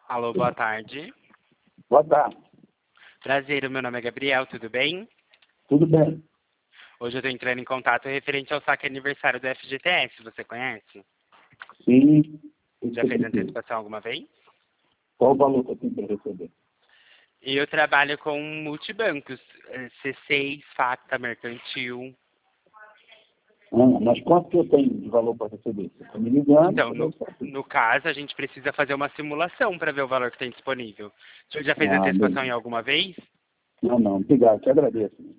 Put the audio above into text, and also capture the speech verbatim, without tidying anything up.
Alô, boa tarde. Boa tarde. Prazer, o meu nome é Gabriel, tudo bem? Tudo bem? Hoje eu estou entrando em contato referente ao saque aniversário do F G T S, você conhece? Sim. Já fez antecipação alguma vez? Qual o valor que eu tenho para receber? Eu trabalho com multibancos, eh, C seis, Facta, Mercantil. Ah, mas quanto que eu tenho de valor para receber? Você está me ligando? Então, eu no, vou saber. no caso, a gente precisa fazer uma simulação para ver o valor que tem disponível. O senhor já fez Ah, antecipação em beleza. alguma vez? Não, não. Obrigado. Te agradeço.